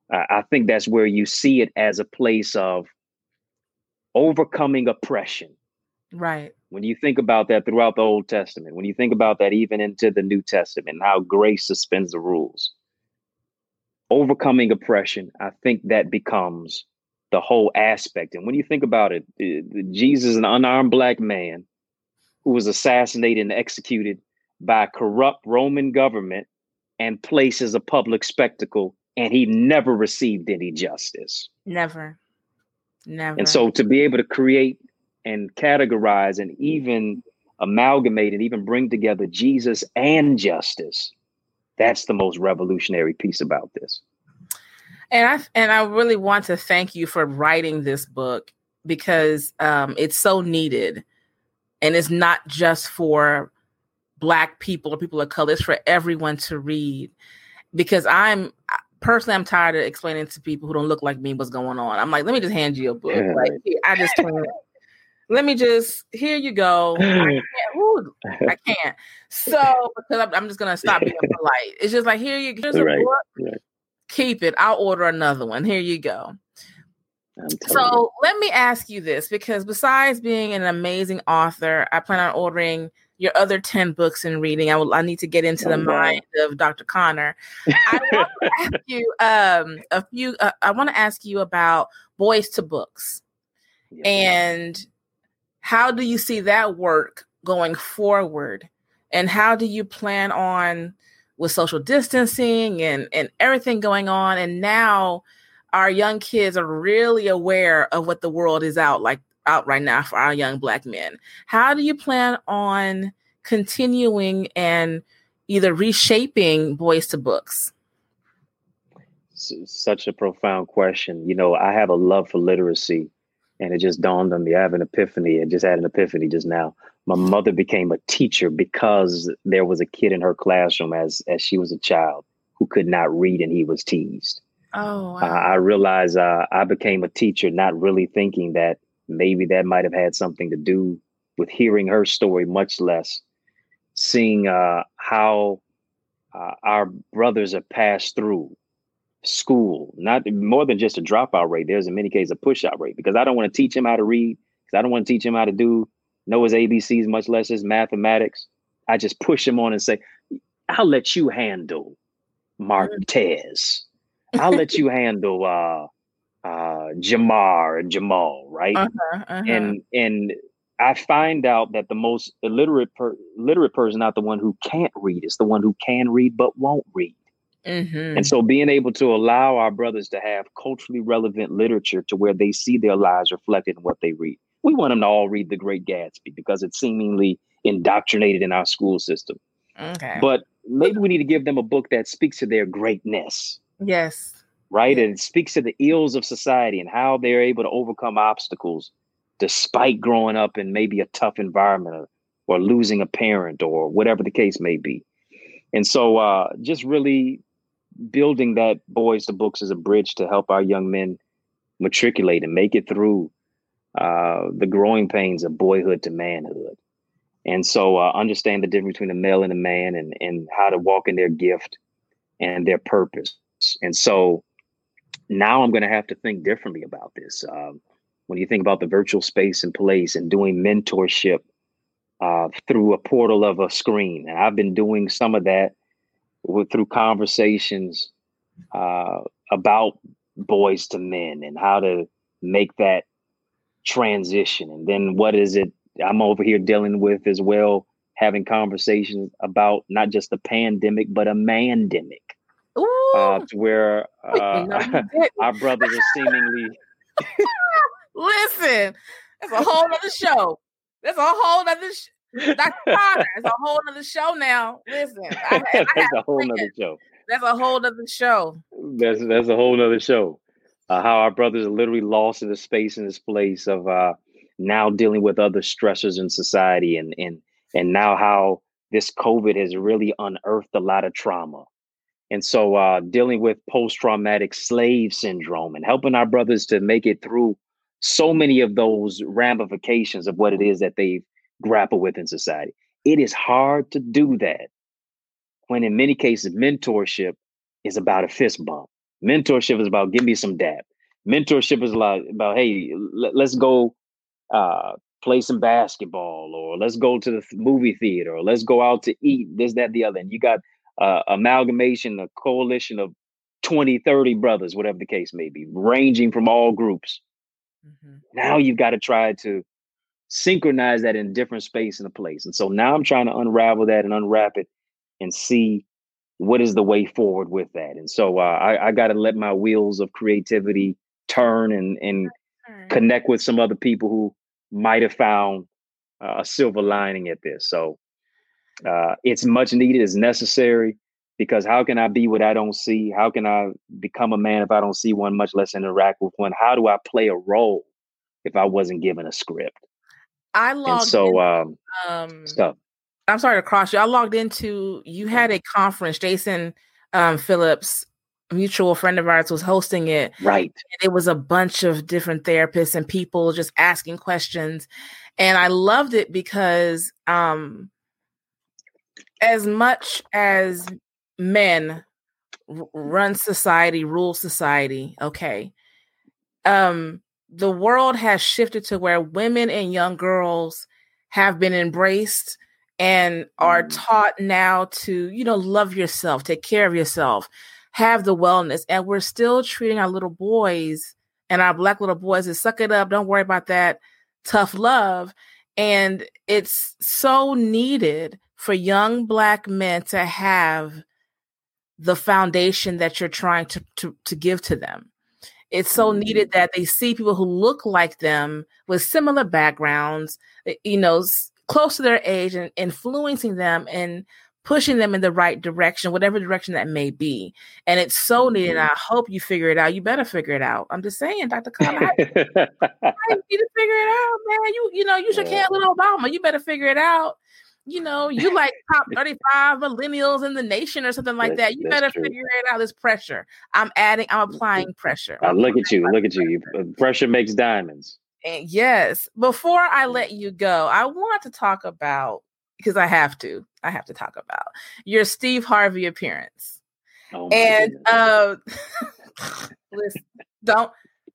I, I think that's where you see it as a place of overcoming oppression. Right. When you think about that throughout the Old Testament, when you think about that even into the New Testament, how grace suspends the rules, overcoming oppression, I think that becomes the whole aspect. And when you think about it, Jesus, an unarmed black man who was assassinated and executed by a corrupt Roman government and placed as a public spectacle, and he never received any justice. Never. Never. And so to be able to create and categorize and even amalgamate and even bring together Jesus and justice, that's the most revolutionary piece about this. And I and I really want to thank you for writing this book, because um, it's so needed. And it's not just for Black people or people of color, it's for everyone to read. Because I'm personally, I'm tired of explaining to people who don't look like me what's going on. I'm like, let me just hand you a book. Yeah. Like, I just can't. Let me just, here you go. I can't. Ooh, I can't. So, because I'm, I'm just going to stop being polite. It's just like, here you go. Here's a right. book. Right. Keep it. I'll order another one. Here you go. So you. let me ask you this, because besides being an amazing author, I plan on ordering your other ten books and reading. I will. I need to get into oh, the wow. mind of Doctor Connor. I want to ask you um, a few. Uh, I want to ask you about Boys to Books, yeah. and how do you see that work going forward, and how do you plan on with social distancing and and everything going on, and now our young kids are really aware of what the world is out like out right now for our young Black men. How do you plan on continuing and either reshaping Boys to Books? Such a profound question. You know, I have a love for literacy, and it just dawned on me. I have an epiphany. I just had an epiphany just now. My mother became a teacher because there was a kid in her classroom as as she was a child who could not read, and he was teased. Oh, wow. Uh, I realized uh, I became a teacher, not really thinking that maybe that might have had something to do with hearing her story, much less seeing uh, how uh, our brothers are passed through school, not more than just a dropout rate. There's in many cases a push out rate, because I don't want to teach him how to read, because I don't want to teach him how to do know his A B Cs, much less his mathematics. I just push him on and say, I'll let you handle Martez. I'll let you handle uh, uh, Jamar and Jamal, right? Uh-huh, uh-huh. And and I find out that the most illiterate per, literate person, not the one who can't read, is the one who can read but won't read. Mm-hmm. And so being able to allow our brothers to have culturally relevant literature to where they see their lives reflected in what they read. We want them to all read The Great Gatsby because it's seemingly indoctrinated in our school system. Okay. But maybe we need to give them a book that speaks to their greatness. Yes. Right. Yes. And it speaks to the ills of society and how they're able to overcome obstacles despite growing up in maybe a tough environment, or, or losing a parent, or whatever the case may be. And so uh, just really building that Boys to Books as a bridge to help our young men matriculate and make it through uh, the growing pains of boyhood to manhood. And so uh, understand the difference between a male and a man, and, and how to walk in their gift and their purpose. And so now I'm going to have to think differently about this. Um, when you think about the virtual space and place and doing mentorship uh, through a portal of a screen, and I've been doing some of that with, through conversations uh, about boys to men and how to make that transition. And then what is it I'm over here dealing with as well, having conversations about not just the pandemic, but a mandemic. Uh, to where uh, our brothers are seemingly. Listen, that's a whole other show. That's a whole other. Sh- Doctor Connor, it's a whole other show now. Listen, I, I that's a whole other show. That's a whole other show. That's that's a whole other show. Uh, how our brothers are literally lost in the space and this place of uh, now dealing with other stressors in society, and and and now how this COVID has really unearthed a lot of trauma. And so uh, dealing with post-traumatic slave syndrome and helping our brothers to make it through so many of those ramifications of what it is that they've grappled with in society. It is hard to do that when in many cases mentorship is about a fist bump. Mentorship is about give me some dap. Mentorship is like about, hey, let, let's go uh, play some basketball, or let's go to the movie theater, or let's go out to eat, this, that, the other. And you got uh, amalgamation, a coalition of twenty, thirty brothers, whatever the case may be, ranging from all groups. Mm-hmm. Now you've got to try to synchronize that in different space and a place. And so now I'm trying to unravel that and unwrap it and see what is the way forward with that. And so uh, I, I got to let my wheels of creativity turn and, and connect with some other people who might have found uh, a silver lining at this. So uh, it's much needed, it's necessary, because how can I be what I don't see? How can I become a man if I don't see one, much less interact with one? How do I play a role if I wasn't given a script? I logged and so, in, um, um, stuff. I'm sorry to cross you. I logged into, you had a conference, Jason um, Phillips, a mutual friend of ours, was hosting it. Right. And it was a bunch of different therapists and people just asking questions. And I loved it because um, as much as men r- run society, rule society, okay, um, the world has shifted to where women and young girls have been embraced and are taught now to, you know, love yourself, take care of yourself, have the wellness. And we're still treating our little boys and our Black little boys as suck it up, don't worry about that, tough love. And it's so needed for young Black men to have the foundation that you're trying to, to, to give to them. It's so needed that they see people who look like them with similar backgrounds, you know, close to their age, and influencing them and pushing them in the right direction, whatever direction that may be. And it's so needed. I hope you figure it out. You better figure it out. I'm just saying, Doctor Khan, I, I need to figure it out, man. You, you know, you should yeah. can't let Obama. You better figure it out. You know, you like top thirty-five millennials in the nation or something like that's, that. You better true. figure it out. This pressure. I'm adding, I'm applying pressure. Uh, look at you. Look at you. you. Pressure makes diamonds. And yes. Before I let you go, I want to talk about, because I have to, I have to talk about your Steve Harvey appearance. Oh and uh, listen, don't,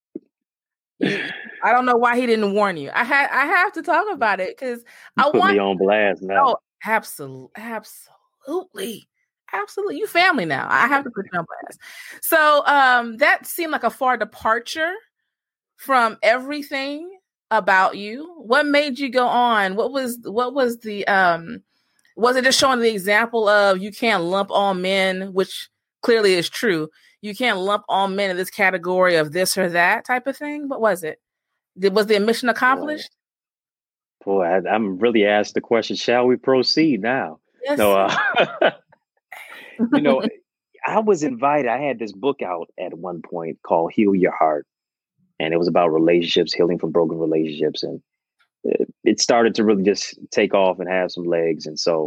you, I don't know why he didn't warn you. I had, I have to talk about it because I put want me on blast now. Oh, absolutely, absolutely, absolutely. You family now. I have to put you on blast. So um, that seemed like a far departure from everything about you. What made you go on? What was what was the um? Was it just showing the example of you can't lump all men, which clearly is true. You can't lump all men in this category of this or that type of thing. What was it? Did, was the mission accomplished? Boy, I, I'm really asked the question, shall we proceed now? Yes. No, uh, you know, I was invited. I had this book out at one point called Heal Your Heart. And it was about relationships, healing from broken relationships. And it, it started to really just take off and have some legs. And so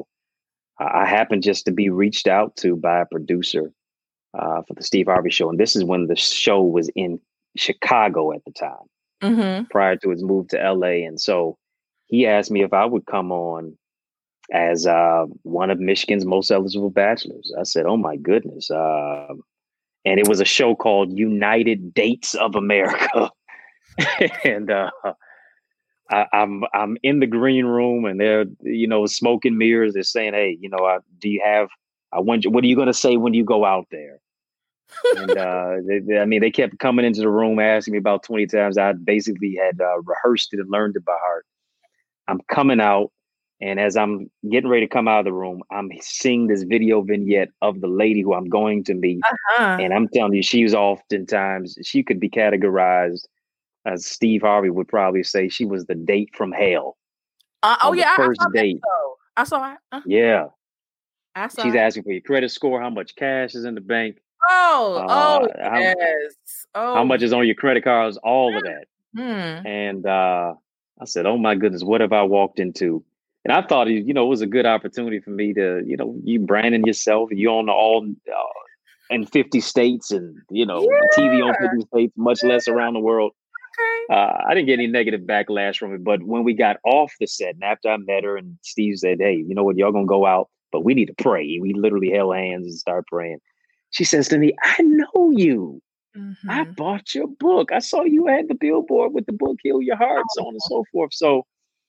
I happened just to be reached out to by a producer uh, for the Steve Harvey Show. And this is when the show was in Chicago at the time, mm-hmm. prior to its move to L A. And so he asked me if I would come on as uh, one of Michigan's most eligible bachelors. I said, oh, my goodness. Uh, and it was a show called United Dates of America. and uh, I, I'm I'm in the green room, and they're, you know, smoke and mirrors. They're saying, hey, you know, I, do you have, I want you, what are you going to say when you go out there? and uh, they, they, I mean, they kept coming into the room asking me about twenty times. I basically had uh, rehearsed it and learned it by heart. I'm coming out, and as I'm getting ready to come out of the room, I'm seeing this video vignette of the lady who I'm going to meet. Uh-huh. And I'm telling you, she's oftentimes, she could be categorized, as Steve Harvey would probably say, she was the date from hell. Uh, oh, yeah. First I saw date. So. I saw it. Uh-huh. Yeah. I saw She's it. asking for your credit score, how much cash is in the bank. Oh, uh, oh, how, yes. Oh, how much is on your credit cards, all of that. Hmm. And uh, I said, oh, my goodness, what have I walked into? And I thought, you know, it was a good opportunity for me to, you know, you branding yourself, you on all uh, in fifty states, and, you know, yeah. T V on fifty states, much yeah. less around the world. Okay. Uh, I didn't get any negative backlash from it. But when we got off the set, and after I met her, and Steve said, hey, you know what, y'all going to go out, but we need to pray. We literally held hands and started praying. She says to me, I know you. Mm-hmm. I bought your book. I saw you at the billboard with the book, Heal Your Heart, Oh. so on and so forth. So,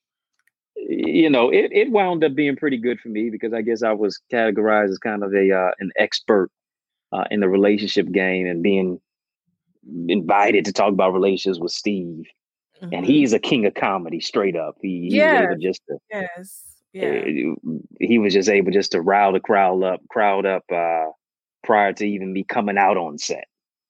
you know, it, it wound up being pretty good for me because I guess I was categorized as kind of a uh, an expert uh, in the relationship game and being invited to talk about relationships with Steve. Mm-hmm. And he's a king of comedy, straight up. He, he yes. was able just to, yes, yeah. Uh, he was just able just to rile the crowd up, crowd up uh, prior to even me coming out on set,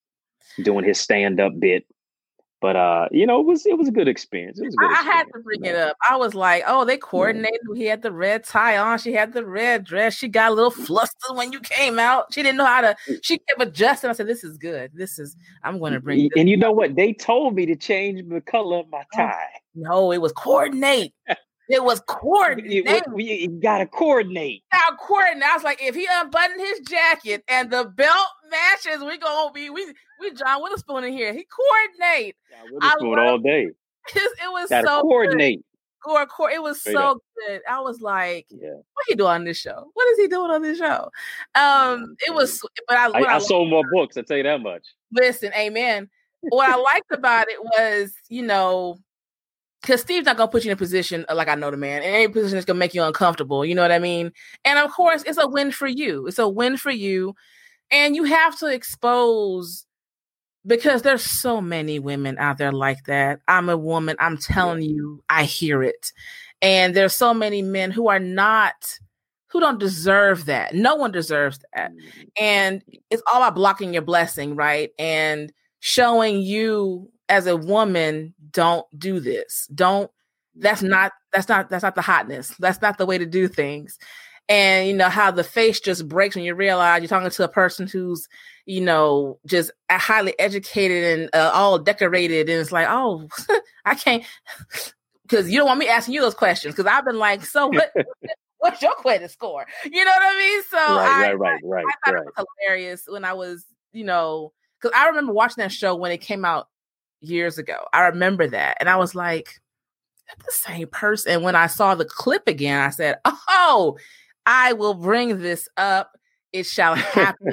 doing his stand up bit. But uh, you know, it was it was a good experience. It was a good I, I experience, had to bring you know? it up. I was like, oh, they coordinated. Yeah. He had the red tie on. She had the red dress. She got a little flustered when you came out. She didn't know how to. She kept adjusting. I said, "This is good. This is. I'm going to bring." This and you know up. what? They told me to change the color of my tie. Oh, no, it was coordinate. It was coordinate. You, you, you gotta coordinate. You gotta coordinate. I was like, if he unbuttoned his jacket and the belt matches, we gonna be we we John Witherspoon in here. He coordinate. Yeah, Witherspoon all day. It, it was gotta so coordinate. Good. Co- it was Straight so up. good. I was like, yeah. what he doing on this show? What is he doing on this show? Um, it was, but I I, I, I sold more about, books. I tell you that much. Listen, amen. What I liked about it was, you know. Because Steve's not going to put you in a position like I know the man, in any position that's going to make you uncomfortable. You know what I mean? And of course, it's a win for you. It's a win for you. And you have to expose, because there's so many women out there like that. I'm a woman. I'm telling you, I hear it. And there's so many men who are not, who don't deserve that. No one deserves that. And it's all about blocking your blessing, right? And showing you as a woman, don't do this. Don't, that's not, that's not, that's not the hotness. That's not the way to do things. And you know, how the face just breaks when you realize you're talking to a person who's, you know, just highly educated and uh, all decorated. And it's like, oh, I can't, because you don't want me asking you those questions. Cause I've been like, so what, what's your credit score? You know what I mean? So right, I, right, right, right, I, I thought right. it was hilarious when I was, you know, cause I remember watching that show when it came out years ago. I remember that. And I was like, that's the same person. And when I saw the clip again, I said, oh, I will bring this up. It shall happen.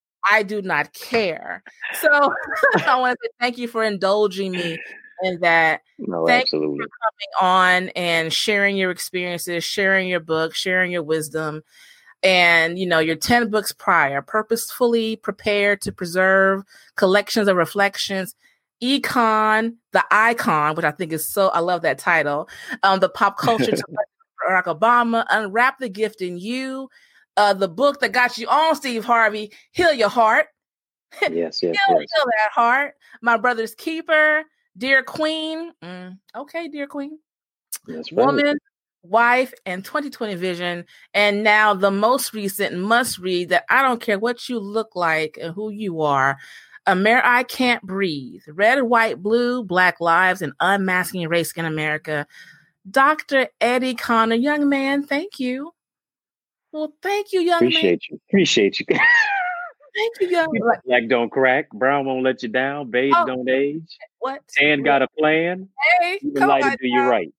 I do not care. So I want to say thank you for indulging me in that. No, thank absolutely. you for coming on and sharing your experiences, sharing your book, sharing your wisdom. And, you know, your ten books prior, Purposefully Prepared to Preserve, Collections of Reflections, Econ, the Icon, which I think is so, I love that title. Um, the Pop Culture to Barack Obama, Unwrap the Gift in You, uh, the book that got you on, Steve Harvey, Heal Your Heart. Yes, yes, heal, yes. heal that heart. My Brother's Keeper, Dear Queen. Mm, okay, Dear Queen. That's right. Woman, Wife, and twenty twenty Vision. And now the most recent must read that I don't care what you look like and who you are. Amer- I Can't Breathe, Red, White, Blue, Black Lives, and Unmasking Race in America. Doctor Eddie Connor, young man, thank you. Well, thank you, young Appreciate man. you. Appreciate you. Thank you, young man. Black don't crack. Brown won't let you down. Beige Oh, don't age. What? Tan got a plan. Hey, Even come lighter on, do you right.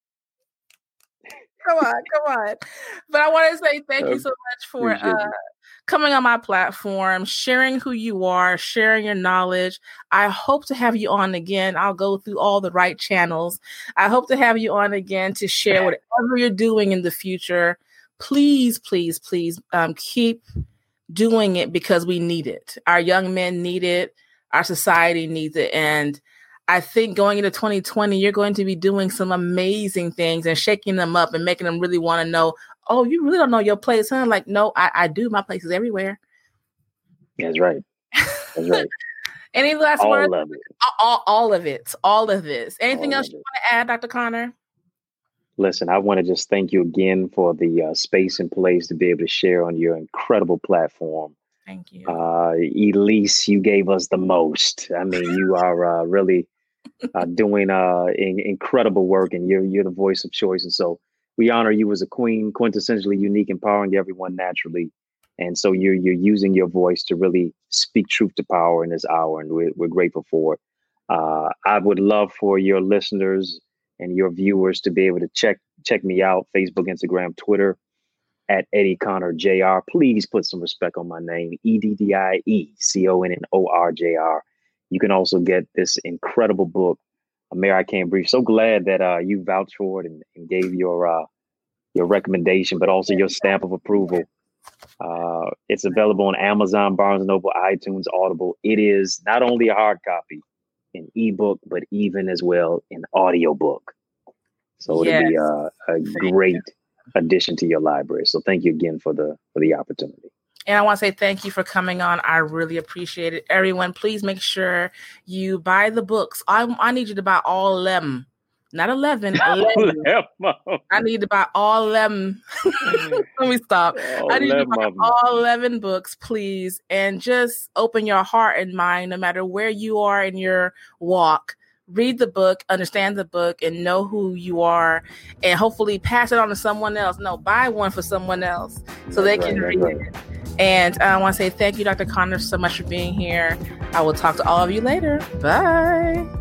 Come on, come on. But I want to say thank you so much for uh, coming on my platform, sharing who you are, sharing your knowledge. I hope to have you on again. I'll go through all the right channels. I hope to have you on again to share whatever you're doing in the future. Please, please, please um, keep doing it because we need it. Our young men need it. Our society needs it. And I think going into twenty twenty, you're going to be doing some amazing things and shaking them up and making them really want to know, oh, you really don't know your place, huh? Like, no, I, I do. My place is everywhere. That's right. That's right. Any last all words? Of it. All, all of it. All of this. Anything all else you want to add, Doctor Connor? Listen, I want to just thank you again for the uh, space and place to be able to share on your incredible platform. Thank you. Uh, Elise, you gave us the most. I mean, you are uh, really uh, doing uh, in- incredible work, and you're you're the voice of choice. And so we honor you as a queen, quintessentially unique, empowering everyone naturally. And so you're you're using your voice to really speak truth to power in this hour, and we're we're grateful for it. Uh, I would love for your listeners and your viewers to be able to check check me out: Facebook, Instagram, Twitter, at Eddie Connor J R. Please put some respect on my name, E D D I E C O N N O R J R. You can also get this incredible book, A Mayor I Can't Brief. So glad that uh, you vouched for it and, and gave your uh, your recommendation, but also your stamp of approval. Uh, it's available on Amazon, Barnes and Noble, iTunes, Audible. It is not only a hard copy, an ebook, but even as well an audiobook. So yes. It'll be uh, a great addition to your library. So thank you again for the for the opportunity. And I want to say thank you for coming on. I really appreciate it. Everyone, please make sure you buy the books. I, I need you to buy all of them. Not eleven. eleven. I need to buy all eleven. Let me stop. All I need to buy all eleven books, please. And just open your heart and mind, no matter where you are in your walk. Read the book, understand the book, and know who you are, and hopefully pass it on to someone else. No, buy one for someone else so that's they can right, read right. it. And I want to say thank you, Doctor Connor, so much for being here. I will talk to all of you later. Bye.